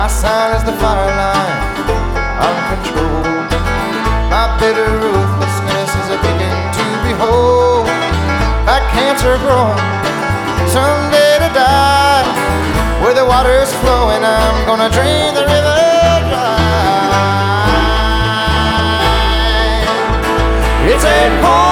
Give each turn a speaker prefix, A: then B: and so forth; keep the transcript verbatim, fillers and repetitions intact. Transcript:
A: My silence the fire line, uncontrolled. My bitter ruthlessness is a beacon to behold. Like cancer growing, someday to die. Where the water's flowing, I'm gonna drain the river dry. It's a cold